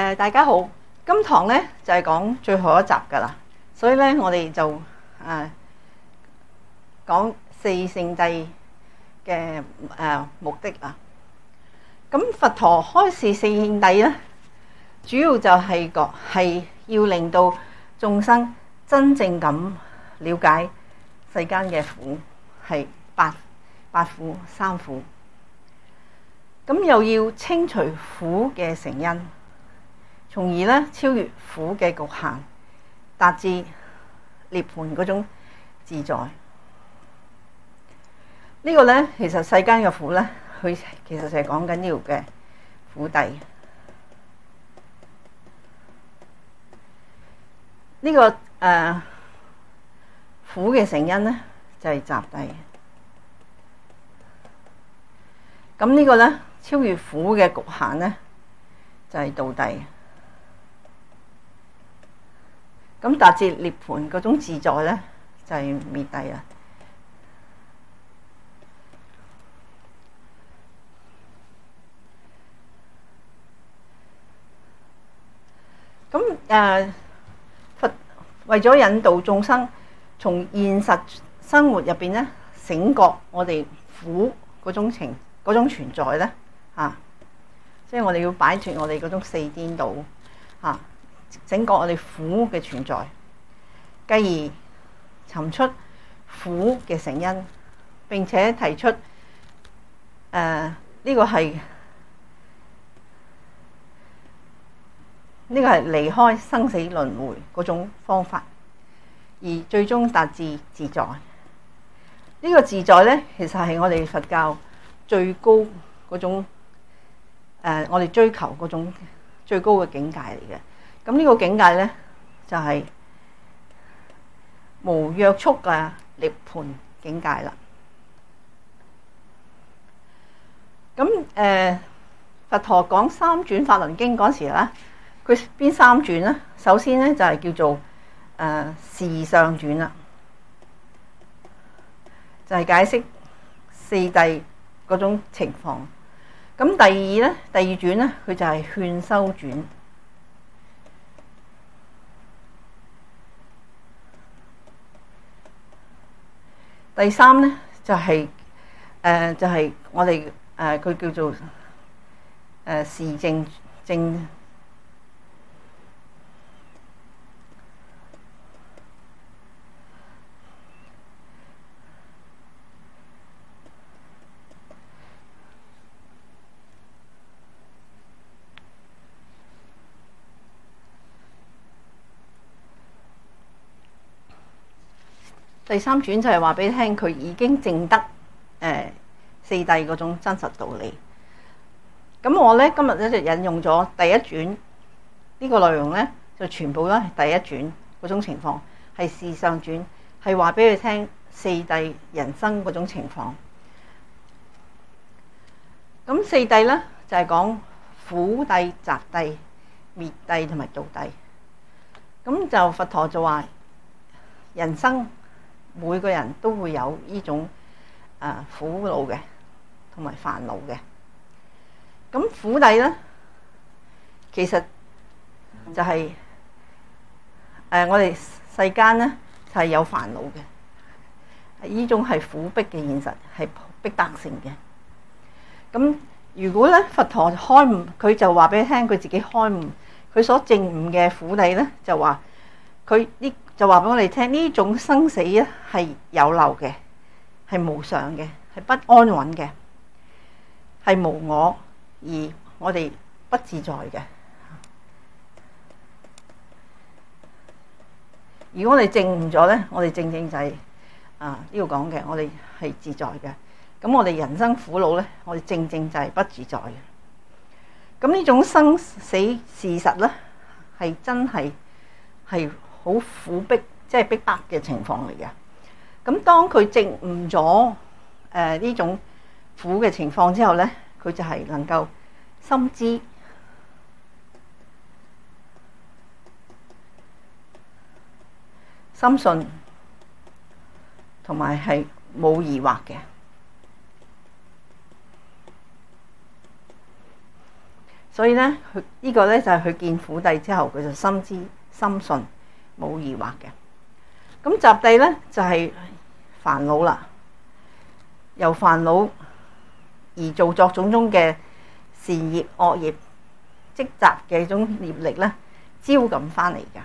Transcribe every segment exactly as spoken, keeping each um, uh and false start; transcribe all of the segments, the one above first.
呃、大家好，今堂咧就係、是、講最後一集噶啦，所以咧我哋就誒、呃、講四聖諦嘅誒目的啊。咁佛陀開示四聖諦咧，主要就係個係要令到眾生真正咁了解世間嘅苦係八八苦三苦，咁又要清除苦嘅成因，從而咧超越苦嘅局限，達至涅槃嗰種自在。呢、這個咧其實世間嘅苦咧，佢其實就係講緊呢條嘅苦諦。呢、這個誒、呃、苦嘅成因咧就係、是、集諦。咁呢個咧超越苦嘅局限咧就係、是、道諦。咁達至涅槃嗰種自在咧就係、是、滅諦啦。咁誒、呃、佛為咗引導眾生從現實生活入邊咧醒覺我哋苦嗰種情嗰種存在咧嚇、啊，即係我哋要擺脫我哋嗰種四顛倒嚇。啊整個我哋苦嘅存在，繼而尋出苦嘅成因，並且提出誒呢、呃這個係呢、這個係離開生死輪迴嗰種方法，而最終達至自在。呢、這個自在咧，其實係我哋佛教最高嗰種誒、呃，我哋追求嗰種最高嘅境界嚟嘅。咁呢個境界咧，就係、是、無約束嘅涅槃境界啦。咁誒、呃，佛陀講三轉法輪經嗰時咧，佢邊三轉咧？首先咧就係、是、叫做誒事相轉啦，就係、是、解釋四諦嗰種情況。咁第二咧，第二轉咧，佢就係勸修轉。第三咧就係、是、誒、呃、就係、是、我哋誒佢叫做誒示正正。第三轉就係話俾你聽，佢已經證得誒、呃、四諦嗰種真實道理。咁我咧今日咧就引用咗第一轉呢個內容咧，就全部都係第一轉嗰種情況，係事相轉，係話俾你聽四諦人生嗰種情況。咁四諦咧就係、是、講苦諦、集諦、滅諦同埋道諦。咁就佛陀就話人生。每個人都會有呢種誒苦惱嘅，同埋煩惱嘅。咁苦諦咧，其實就係、是、誒、呃、我哋世間咧就係、是、有煩惱嘅，呢種係苦逼嘅現實，係逼得成嘅。咁如果咧佛陀開悟，佢就話俾你聽，佢自己開悟，佢所證悟嘅苦諦咧，就話佢呢。就話俾我哋聽，呢種生死咧係有漏嘅，係無常嘅，係不安穩嘅，係無我，而我哋不自在嘅。如果我哋證悟咗咧，我哋正正就係、是、啊呢度講嘅，我哋係自在嘅。咁我哋人生苦惱咧，我哋正正就係不自在嘅。咁呢種生死事實咧，係真係係。好苦逼，即係逼迫嘅情況嚟嘅。咁當佢證悟咗誒呢種苦嘅情況之後咧，佢就係能夠深知、深信，同埋係冇疑惑嘅。 所以咧，佢呢個咧就係佢見苦諦之後，佢就深知深信冇疑惑嘅。咁集諦咧就係煩惱啦，由煩惱而造作種種嘅善業惡業積集嘅一種業力咧，招咁翻嚟㗎。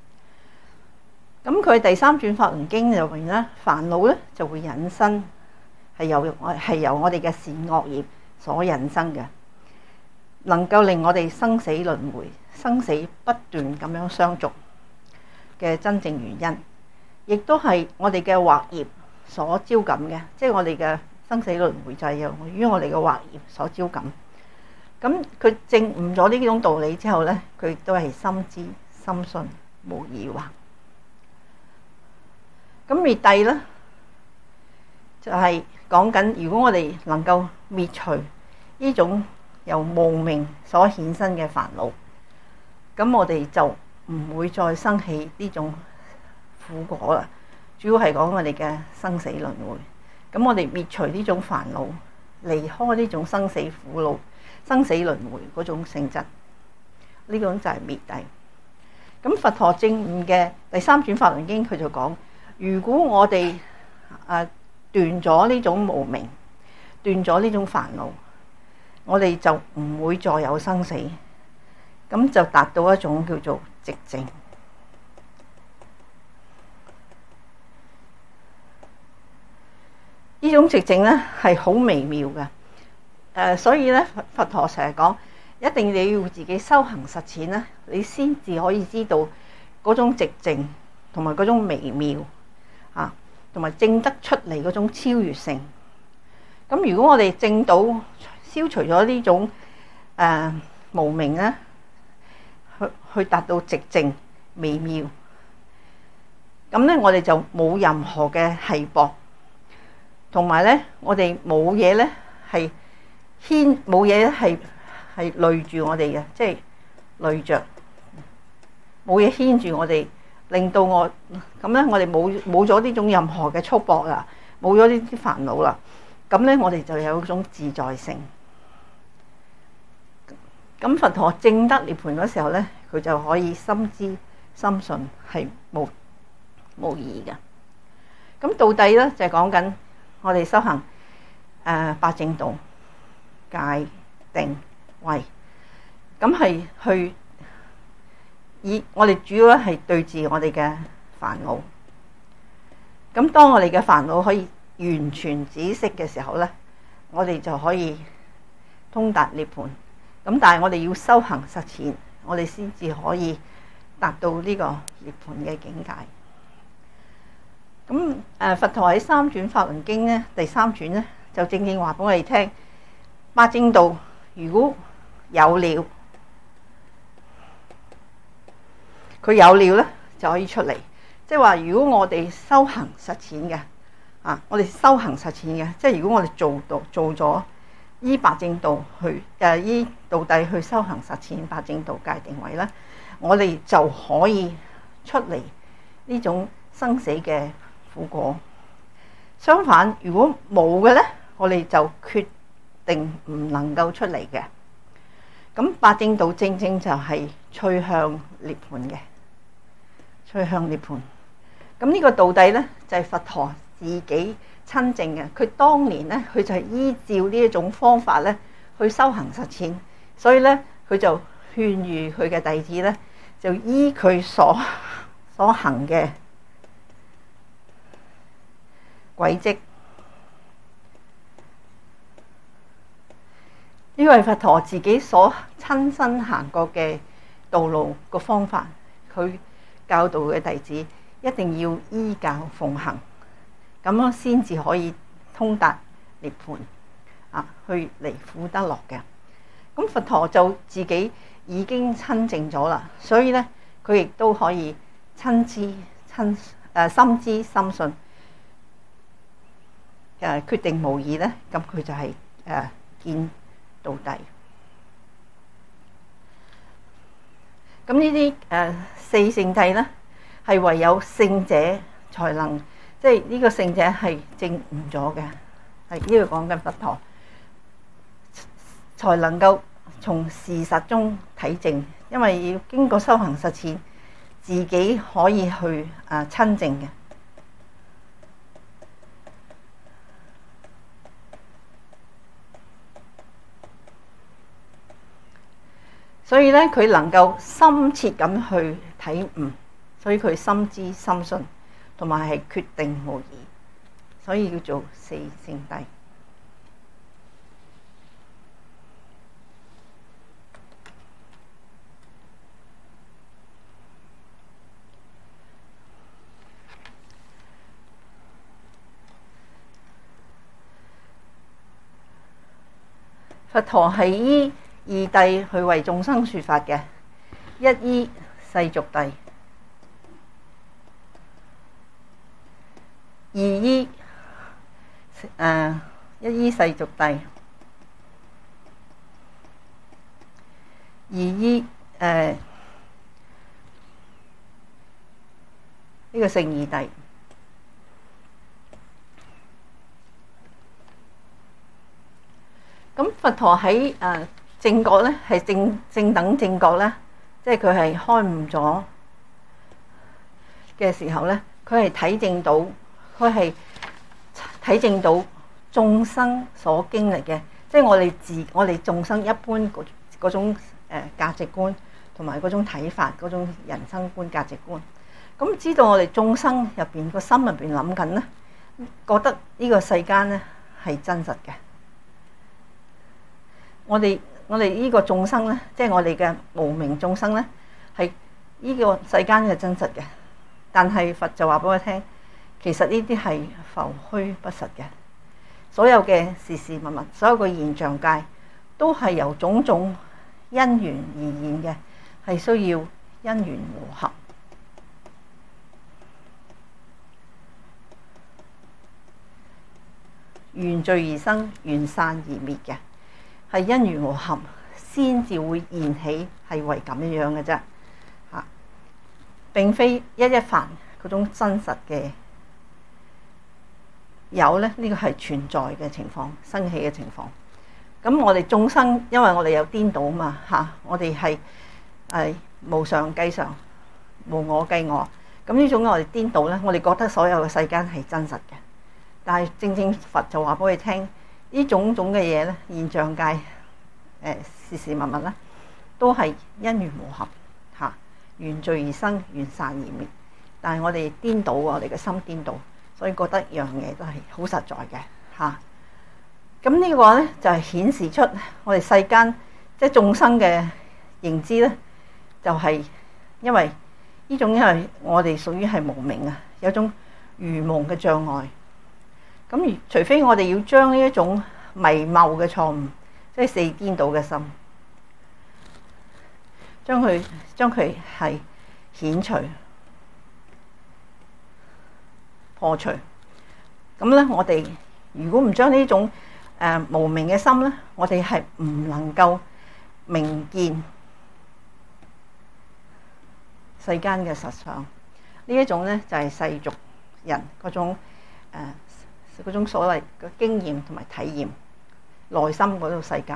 咁佢第三轉法輪經就話咧，煩惱咧就會引申，係由我係由我哋嘅善惡業所引生嘅，能夠令我哋生死輪迴、生死不斷咁樣相續嘅真正原因。亦都係我哋嘅惑業所招感嘅，即係我哋嘅生死輪迴就係由於我哋嘅惑業所招感。咁佢證悟咗呢種道理之後呢，佢亦都係深知深信無疑惑。咁滅諦呢，就係講緊如果我哋能夠滅除呢種由無明所衍生嘅煩惱，咁我哋就唔會再生起呢種苦果啦。主要係講我哋嘅生死輪迴。咁我哋滅除呢種煩惱，離開呢種生死苦惱、生死輪迴嗰種性質，呢種就係滅諦。咁佛陀證悟嘅第三轉法輪經，佢就講：如果我哋啊斷咗呢種無明，斷咗呢種煩惱，我哋就唔會再有生死，咁就達到一種叫做寂靜。呢種寂靜咧係好微妙嘅，誒，所以咧佛陀成日講，一定你要自己修行實踐咧，你先至可以知道嗰種寂靜同埋嗰種微妙啊，同埋證得出嚟嗰種超越性。咁如果我哋證到消除咗呢種誒、呃、無明咧，去去達到寂靜微妙，咁咧我哋就冇任何嘅繫縛。同埋咧，我哋冇嘢咧係牽，冇嘢咧係係累住我哋嘅，即係累着，冇嘢牽住我哋，令到我咁咧，我哋冇冇咗呢種任何嘅束縛啦，冇咗呢啲煩惱啦，咁咧我哋就有一種自在性。咁佛陀證得涅槃嗰時候咧，佢就可以深知深信係無無疑嘅。咁到底咧就係講緊。我哋修行誒、呃、八正道、戒、定、慧，咁係去以我哋主要咧係對治我哋嘅煩惱。咁當我哋嘅煩惱可以完全止息嘅時候咧，我哋就可以通達涅槃。咁但係我哋要修行實踐，我哋先至可以達到呢個涅槃嘅境界。咁誒，佛陀喺三轉法輪經咧，第三轉咧就正正話俾我哋聽，八正道如果有了，佢有了咧就可以出嚟。即係話，如果我哋修行實踐嘅啊，我哋修行實踐嘅，即係如果我哋做到做咗依八正道去誒依道諦去修行實踐八正道戒定慧咧，我哋就可以出嚟呢種生死嘅苦果。相反，如果冇嘅咧，我哋就決定唔能夠出嚟嘅。咁八正道正正就係趨向涅槃嘅，趨向涅槃。咁呢個道諦咧，就係佛陀自己親證嘅。佢當年咧，佢就係依照呢一種方法咧去修行實踐，所以咧佢就勸喻佢嘅弟子咧，就依佢所所行嘅軌跡，呢個係佛陀自己所親身行過嘅道路個方法，佢教導嘅弟子一定要依教奉行，咁樣先至可以通達涅槃啊，去離苦得樂嘅。咁佛陀就自己已經親證咗啦，所以咧佢亦都可以親知親誒深知深信。誒決定無疑咧，咁佢就係誒見到底。咁呢啲誒四聖諦咧，係唯有聖者才能，即係呢個聖者係證悟咗嘅，係呢個講緊佛陀，才能夠從事實中體證，因為要經過修行實踐，自己可以去啊親證嘅。所以咧，佢能夠深切咁去體悟，所以佢深知深信，同埋係決定無疑，所以叫做四聖諦。佛陀係依二諦去為眾生說法嘅，一依世俗諦，二依誒、呃、一依世俗諦，二依誒呢、呃這個勝義諦。咁佛陀喺誒正覺咧，係正正等正覺咧，即係佢係開悟咗嘅時候咧，佢係體證到，佢係體證到眾生所經歷嘅，即係我哋自我哋眾生一般嗰嗰種誒價值觀，同埋嗰種睇法，嗰種人生觀價值觀。咁知道我哋眾生入邊個心入邊諗緊咧，覺得呢個世間咧係真實嘅。我哋我哋呢個眾生咧，即係我哋嘅無明眾生咧，係呢個世間嘅真實嘅。但係佛就話俾我聽，其實呢啲係浮虛不實嘅。所有嘅事事物物，所有嘅現象界，都係由種種因緣而現嘅，係需要因緣和合，緣聚而生，緣散而滅嘅。係因緣和合先至會現起，係為咁樣樣嘅啫嚇，並非一一法嗰種真實嘅有咧。呢個係存在嘅情況，生起嘅情況。咁我哋眾生，因為我哋有顛倒嘛嚇，我哋係係無常計常，無我計我。咁呢種我哋顛倒咧，我哋覺得所有嘅世間係真實嘅，但係正正佛就話俾你聽。呢種種嘅嘢咧，現象界誒、呃、事事物物咧，都係因緣和合嚇，緣聚而生，緣散而滅。但係我哋顛倒，我哋嘅心顛倒，所以覺得樣嘢都係好實在嘅嚇。咁、啊、呢個咧就係、是、顯示出我哋世間即係眾生嘅認知咧，就係、是、因為呢種因為我哋屬於係無明啊，有種愚蒙嘅障礙。咁除非我哋要將呢一種迷謬嘅錯誤，即係四顛倒嘅心，將佢將佢係遣除、破除。咁咧，我哋如果唔將呢種誒、呃、無明嘅心咧，我哋係唔能夠明見世間嘅實相。呢一種咧就係、是、世俗人嗰種誒。呃嗰種所謂嘅經驗同埋體驗，內心嗰種世界。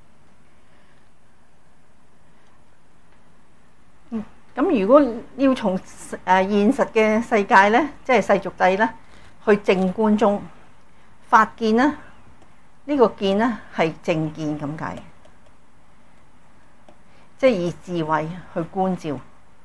嗯，咁如果要從誒現實嘅世界咧，即係世俗諦咧，去正觀中發見咧，呢、這個見咧係正見咁解，即係以智慧去觀照。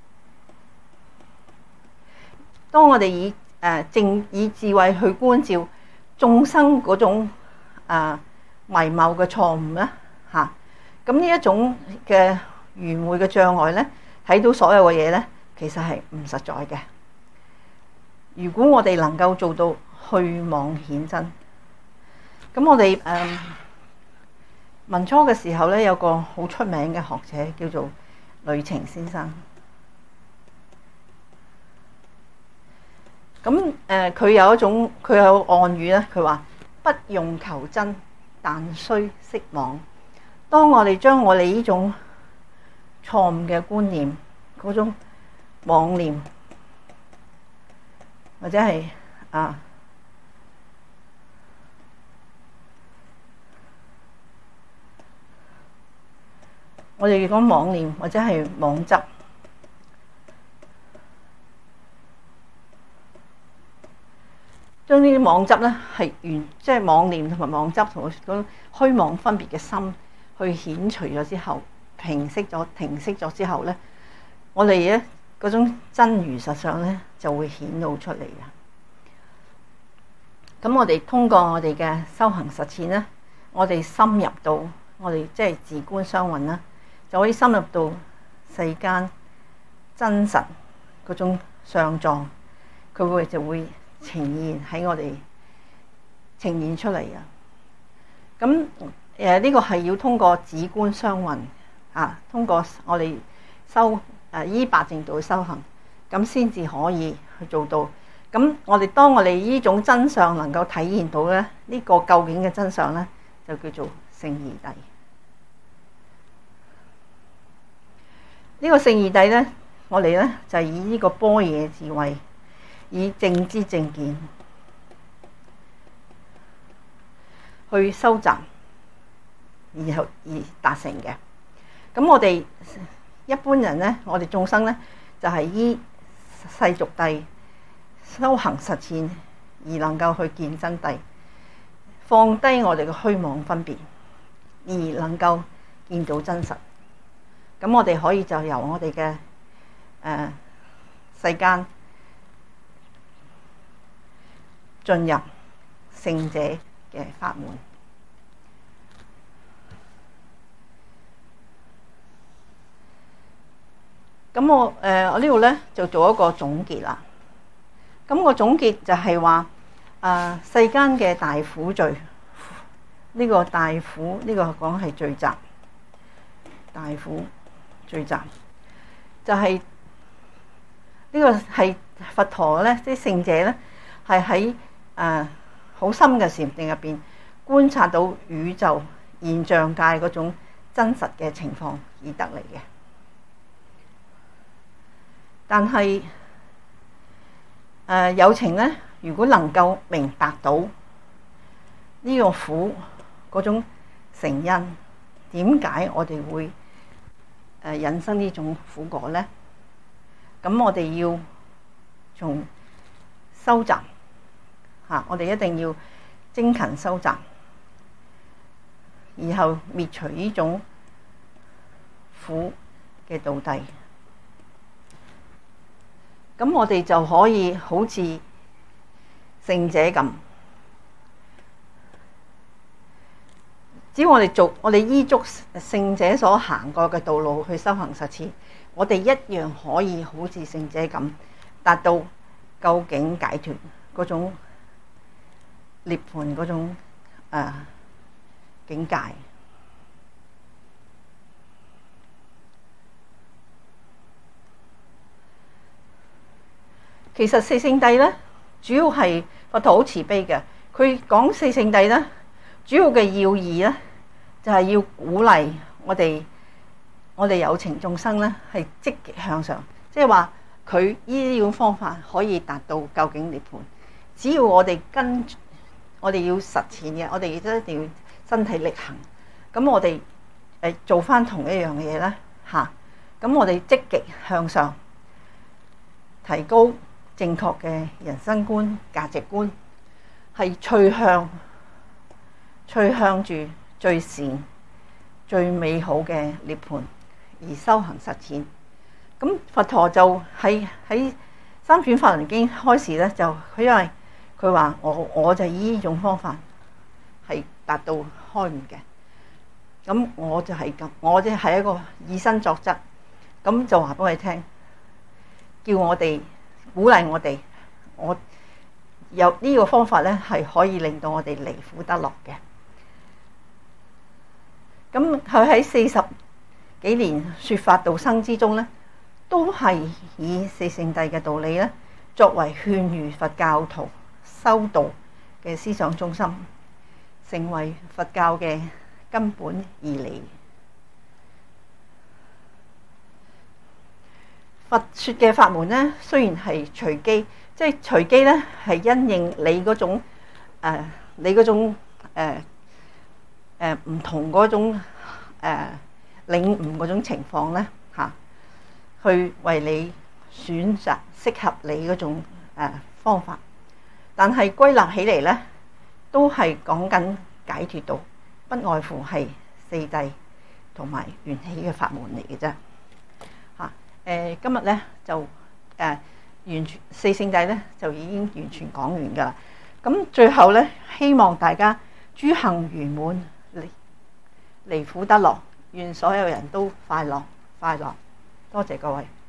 當我哋以誒正以智慧去觀照眾生嗰種啊迷謬嘅錯誤咧嚇，咁呢一種嘅愚昧嘅障礙咧，睇到所有嘅嘢咧，其實係唔實在嘅。如果我哋能夠做到去妄顯真，咁我哋誒民初嘅時候咧，有個好出名嘅學者叫做呂澄先生。咁誒，佢有一種佢有暗語咧，佢話不用求真，但須識妄。當我哋將我哋呢種錯誤嘅觀念、嗰種妄念，或者係啊我哋講妄念或者係妄執，將呢啲妄執咧係完，即係妄念同埋妄執同嗰種虛妄分別嘅心去遣除咗之後，平息咗、停息咗之後咧，我哋咧嗰種真如實相咧就會顯露出嚟嘅。咁我哋通過我哋嘅修行實踐咧，我哋深入到我哋即係自觀雙運啦，就可以深入到世間真實嗰種相狀，佢會就會呈現喺我哋呈現出嚟啊！咁誒呢個係要通過自觀雙運啊，通過我哋修誒依八正道去修行，咁先至可以去做到。咁我哋當我哋呢種真相能夠體現到咧，呢個究竟嘅真相咧，就叫做聖義諦。呢個聖義諦咧，我哋咧就係以呢個般若智慧，以正知正見去收集，然後而達成嘅。咁我哋一般人咧，我哋眾生咧，就係依世俗諦修行實踐而能夠去見真諦，放低我哋嘅虛妄分別，而能夠見到真實。咁我哋可以就由我哋嘅誒世間進入聖者嘅法門。咁我誒我呢度咧就做一個總結啦。咁個總結就係話，誒世間嘅大苦罪，呢個大苦呢個講係聚集，大苦聚集就係呢個係佛陀咧，啲聖者咧係喺誒好深嘅禪定入邊觀察到宇宙現象界嗰種真實嘅情況而得嚟嘅。但係誒、呃、有情咧，如果能夠明白到呢個苦嗰種成因，點解我哋會誒、呃、引生呢種苦果咧？咁我哋要從收集嚇、啊，我哋一定要精勤收集，然後滅除呢種苦嘅道諦。咁我哋就可以好似聖者咁，只要我哋做，我哋依足聖者所行過嘅道路去修行實踐，我哋一樣可以好似聖者咁，達到究竟解脫嗰種涅槃嗰種誒、呃、境界。其實四聖諦咧，主要係佛陀好慈悲嘅。佢講四聖諦咧，主要嘅要義咧，就係要鼓勵我哋，我哋有情眾生咧，係積極向上。即係話佢呢種方法可以達到究竟涅槃。只要我哋跟，我哋要實踐嘅，我哋亦都一定要身體力行。咁我哋誒做翻同一樣嘢咧，嚇。咁我哋積極向上，提高正確嘅人生觀、價值觀，係趨向趨向住最善、最美好嘅涅槃而修行實踐。咁佛陀就係喺三卷法輪經開始咧，就佢因為佢話我我就依呢種方法係達到開悟嘅。咁我就係咁，我即係一個以身作則，咁就話俾我哋聽，叫我哋。鼓勵我哋，我有呢個方法咧，係可以令到我哋離苦得樂嘅。咁佢喺四十幾年說法度生之中咧，都係以四聖諦嘅道理咧，作為勸喻佛教徒修道嘅思想中心，成為佛教嘅根本義理。佛說嘅法門咧，雖然係隨機，即係隨機咧，係因應你嗰種誒、呃，你嗰種誒誒唔同嗰種誒領悟嗰種情況咧嚇，去為你選擇適合你嗰種誒方法。但係歸納起嚟咧，都係講緊解脫道，不外乎係四諦同埋緣起嘅法門嚟嘅啫嚇。誒今日咧就誒完全四聖諦咧就已經完全講完㗎啦。咁最後咧，希望大家諸行圓滿，離離苦得樂，願所有人都快樂快樂。多謝各位。